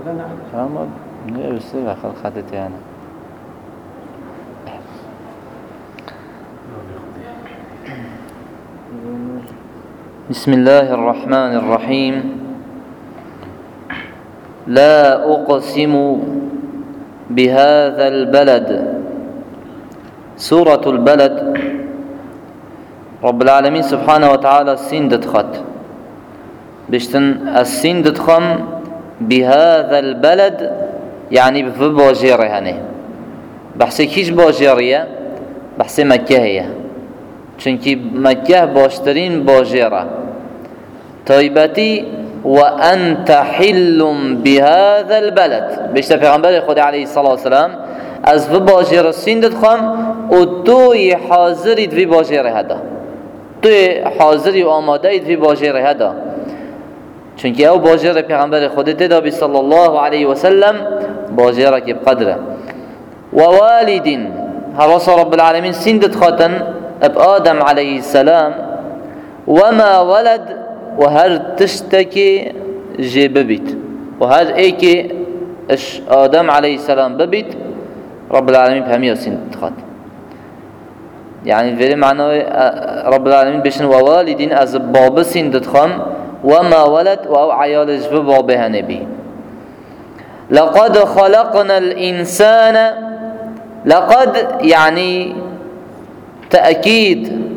فهم نيرسل خلقت يعني. بسم الله الرحمن الرحيم. لا أقسم بهذا البلد. سورة البلد رب العالمين سبحانه وتعالى السين دتخت بشتن السين دتخم بهذا البلد يعني بفباجيره هني بحثي كيش باجيرية بحثي مكة هي چونكي مكة باشترين باجيره طيبتي وأنت حل بهذا البلد بشتا پیغمبر خدا عليه الصلاة والسلام از باجيره السين دتخم و توي حاضرید في باجيره هذا توی حاضری و آماده اید فی باجره هدا چونکه او باجره پیغمبر خودت دا صلی الله علیه و سلم باجره که بقدره و والد حواس رب العالمین سندت خاتن اب آدم علیه السلام و ما ولد و هر تشتکی جي ببيت و هر ایکی اش آدم علیه السلام ببيت رب العالمین بهمیه سندت خاتن يعني في معنى رب العالمين بيشن ووالدين از باب سندت خم وما ولد و عيال جب بابها نبي. لقد خلقنا الإنسان لقد يعني تأكيد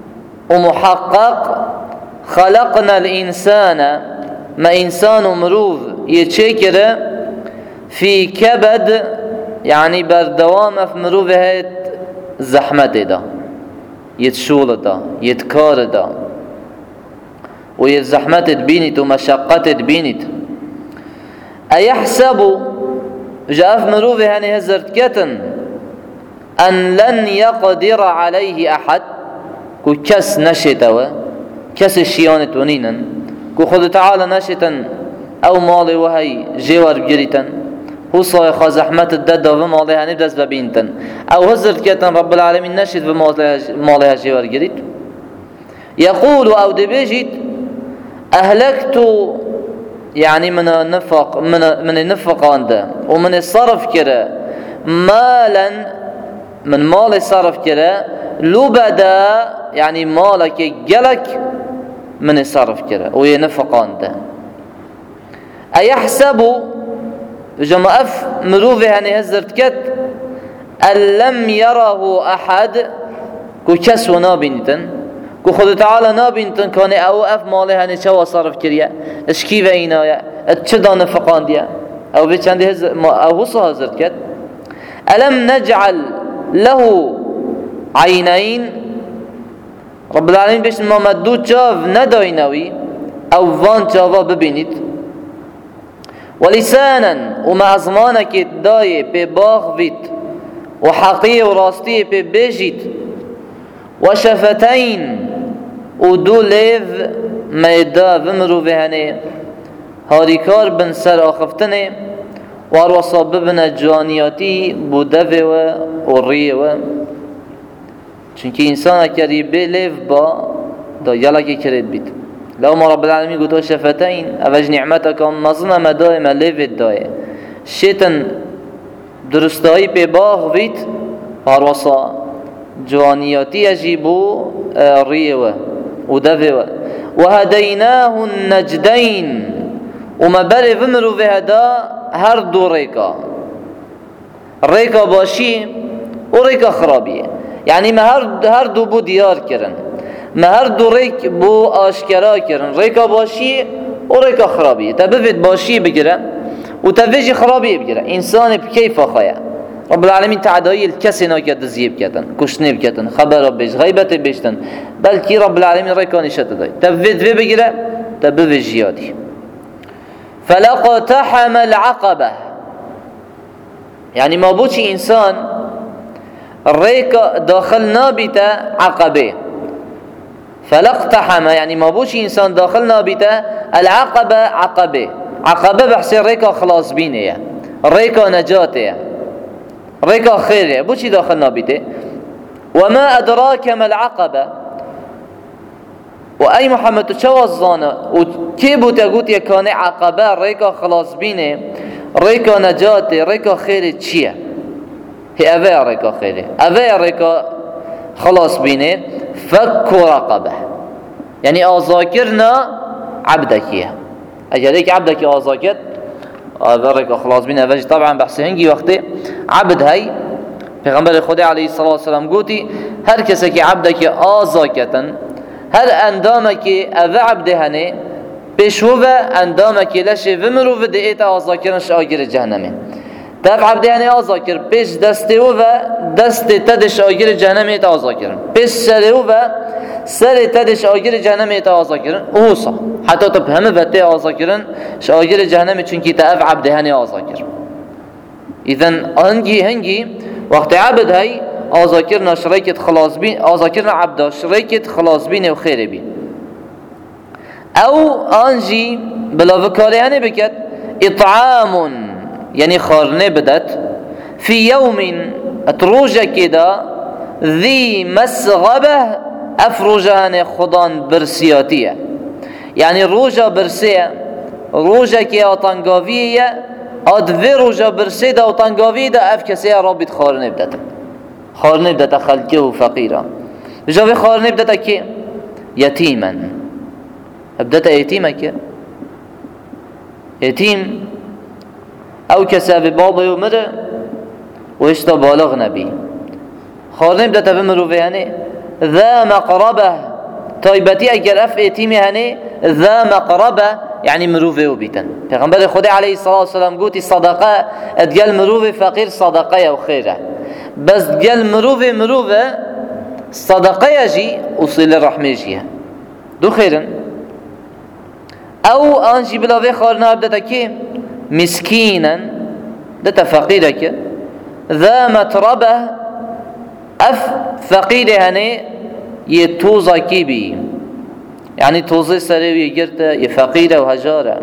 ومحقق خلقنا الإنسان ما إنسان مروف يتشكر في كبد يعني بردوام في مروفه زحمة ده يتشول ده يتكار ده ويتزحمة تبينت ومشقة تبينت أيحسب جاء في مروفه يعني هزرت كتن أن لن يقدر عليه أحد كو كس نشتوا كس الشيانة ونينا كو خد تعالى نشتا أو مالي وهي جوار بجريتا هو صايخ زحمة الدد ومالها نبدأ ببينتن أو هزرت كتن رب العالمين نشت بمالها جوار جريت يقول أو دبيجت أهلكت يعني من النفق من النفق عنده ومن الصرف كده مالا من مال الصرف كده لبدا يعني مالك جلك من الصرف كده وينفق عنده أيحسب جمع أف مروفه يعني هزرت كت أن لم يره أحد كو كسو نابينتن كو خد تعالى نابينتن كان أو أف ماله يعني شو صرف كريا اشكي وينايا اتشدا نفقان ديا أو بيتشان دي أو هصو هزرت كت ألم نجعل له عينين رب العالمين بيش ما مدود شاف نداينوي أو فان شافا ببينت ولسانا ومع زمانك داي بباغ فيت وحقية وراستية ببيجيت وشفتين ودو ليف ميدا بمرو بهني هاريكار بن سر آخفتني واروصا ببنا جوانياتي بودوه والريه چونك انسان كري بليف با دا يلاكي كريت بيت لو ما رب العالمين قلتوا شفتين أفج نعمتك مظنة مدائمة ليفت داي شيطان درستاي بباغ فيت هاروصا جوانياتي أجيبو ريوة ودفوة وهديناه النجدين وما بري فمرو في هدا هر دو ريكا باشي وريكا خرابية يعني ما هر دو بو ديار كرن ما هر دو ريك بو آشكرا كرن ريكا باشي وريكا خرابية تبفت باشي بگره وتفجي خرابية بگره إنسان بكيف خايا رب العالمين تعدائي الكسي ناكد زيب كتن كشني بكتن خبر بيش غيبت بيشتن بلكي رب العالمين ريكا نشت داي تفت في بگره تبفت جيادي فلقتحم العقبة يعني ما بوشي إنسان ريكا داخل نابته عقبه فلقتحم يعني ما بوشي إنسان داخل نابته العقبة عقبه بحسي ريكا خلاص بينه ريكا نجاته ريكا خيره بوشي داخل نابته وما أدراك ما العقبة وأي محمد تشوى الظانة وكيبو تقول يكوني عقبة ريكا خلاص بيني ريكا نجاتي ريكا خيري تشيه هي أفيا ريكا خيري أفيا ريكا خلاص بيني فك رقبة يعني أذاكرنا عبدك أجليك عبدك أذاكر أفيا ريكا خلاص بيني أفيا طبعا بحث هنجي وقتي عبد هاي پیغمبر خدا علیه الصلاة والسلام گوتی هر کسی که عبدك آزاکتن هر اندامك او عبده هنه پیشو و اندامك لشه و مروف دیت آزاکرنش آگر جهنمه تف عبده هنه آزاکر پیش دسته و دست تدش آگر جهنمه ایت آزاکرن پیش سره و سر تدش آگر جهنمه ایت آزاکرن اوصا حتی تب همه وقتی آزاکرن آگر جهنمه چونکی تف عبده هنه آزاکر اذن هنگی وقت عبد هاي آذاكرنا شريكة خلاص بين آذاكرنا عبدا شريكة خلاص بين وخير بين أو أنجي بلا فكاري يعني بكت إطعام يعني خارنة بدت في يوم أتروجة كده ذي مسغبة أفروجة خضان برسياتية يعني روجة برسية روجة كي أطنقافية أدفي روجة برسية دا أطنقافية دا أفكسية رابط خارنة بدت خارنه بدتا خلقه و فقیرا بجاوه خارنه بدتا که یتیما بدتا یتیمه که یتیم او کسا به بابه و مره و اشتا بالغ نبی خارنه بدتا بمروفه هنه ذا مقربه طایبتی اگر اف یتیمه هنه ذا مقربه يعني مروفه و بیتن پیغمبر خدا علیه الصلاة والسلام گوتی صدقه ادگل مروفه فقیر صدقه و خیره بس قال مروفه صدقه يجي وصل الرحمه يجي دو خيرا او انجي بلا في خارنا بدتك مسكينا دتا فقيرك ذا متربه اف فقير هني يتوزا كيبي يعني توزي سري يجرته يفقيره وهجاره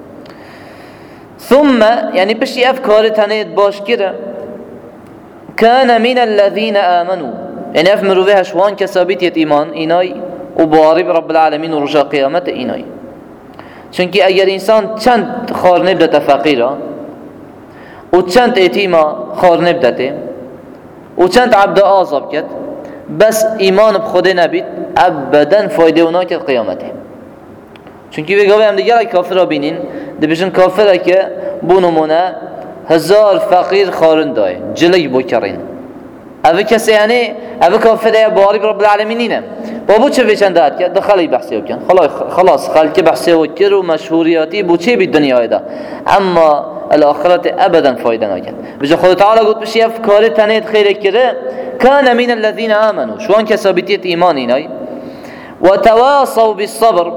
ثم يعني بشي افكار تاني باش كده كان من الذين آمنوا يعني أفمروا بها شوان كسابيت إيمان إناي وبارب رب العالمين ورجاء قيامة إناي چونكي أجر إنسان چند خار نبدأ فقيرا وچند إتيما خار نبدأ وچند عبد آزاب كت بس إيمان بخده نبيت أبدا فايده وناك قيامته چونكي بيقابل هم ديگر كافر بينين دي بيشن كافر که بونمونه هزار فقير خارن داي جلي بكرين اوه کسی یعنی اوه کافره باری رب العالمینینه بابو چه ویچندهد که دخلی بحثی بکن خلاص خلق بحثی وکر و مشهوریاتی بو چه بی دنیای ده اما الاخرت ابدا فایده نکرد بجا خود تعالی گفت بشی افکار تنید خیره کره کان من الذین آمنوا شوان کسابیتیت ایمانی نای و تواصوا بالصبر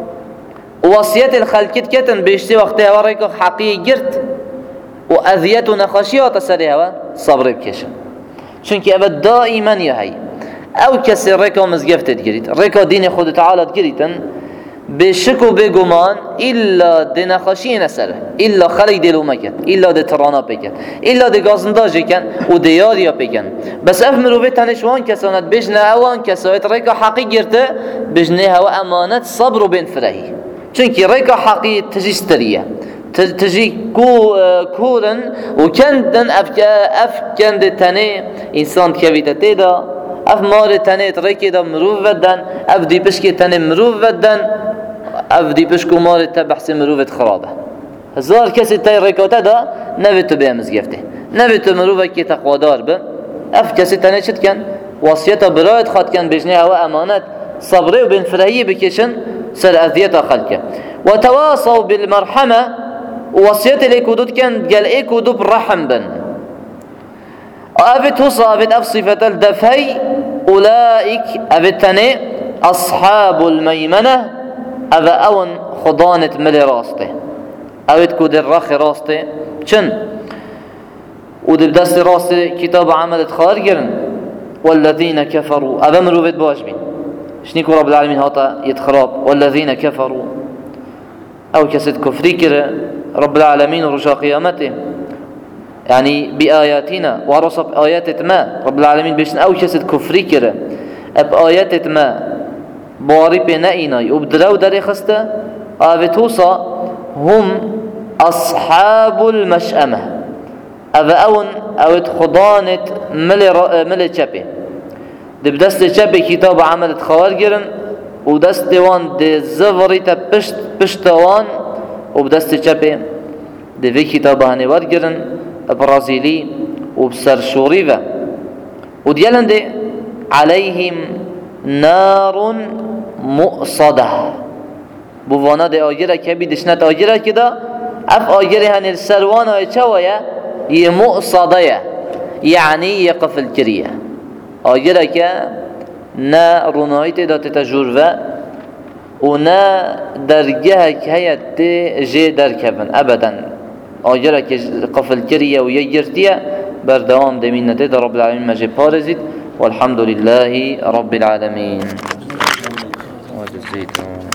وصیت الخلقیت کتن بیشتی وقتی هوا که حقیقی گرد و اذیت و نخاشیات سری هوا صبر بکشن چونکه اول دائما یهی او کسی ریکا مزگفتت گرید ریکا دین خود تعالی گریدن بشک و بگمان الا دی نخاشی نسره الا خلق دلو مکن الا دی ترانا بکن الا دی گازنداجی کن و دی یادیا بکن بس اف مروفه تنشوان کسانت بجنه اوان کسایت ریکا حقی گرده بجنه هوا امانت صبر و بین فرهی چونکه ریکا حقی تجیستریه تجي كورن وكندن أفكند تاني إنسان كبيرة تيدا أف مار تاني تركي دا مروف ودن أف دي بشكي تاني مروف ودن أف دي بشكو مار تبحث مروفة خرابة هزار كسي تاي ريكوتا دا نبتو بيامز گفته نبتو مروفة كي تقوادار به أف كسي تاني شد كان وصيتا برايت خاد كان بجنه هوا أمانات صبري وبين فرهي بكيشن سر أذيتا خلقه وتواصوا بالمرحمة وصيت لك ودود كان قال ايك ودوب رحم بن أبت وصابت أفصفة الدفهي أولئك أبتني أصحاب الميمنة أبا أون خضانة ملي راسته أبت كود الرخ راسته چن ودب دست راسته كتاب عملت خارجرن والذين كفروا أبا مروفت باجبين شنيكو رب العالمين هاتا يتخراب والذين كفروا أو كسد كفري كره رب العالمين ورجاء قيامته يعني بآياتنا ورصب آيات ما رب العالمين بيشن أو كسد كفري كره بآيات ما باري بنائناي وبدرو داري خسته آفتوصا هم أصحاب المشأمة أفا أون أوت خضانت ملي چپي دب دست چپي كتاب عملت خوارجرن ودست وان دي زفريتا پشتوان وبدست چپي دي في كتاب هنوارجرن برازيلي وبسرشوريفا وديالن دي عليهم نار مؤصده بوانا دي آجره كبي دشنت آجره كده اف آجره هن السروانا چوية يمؤصده يعني يقف الكريه آجره که نا رونایت دات تجربه و نا درجه که هیت جه درکبن ابدا آجره که قفل کریه و یجرتیه بردوام دمین نتید رب العالمین مجه پارزید والحمد لله رب العالمين.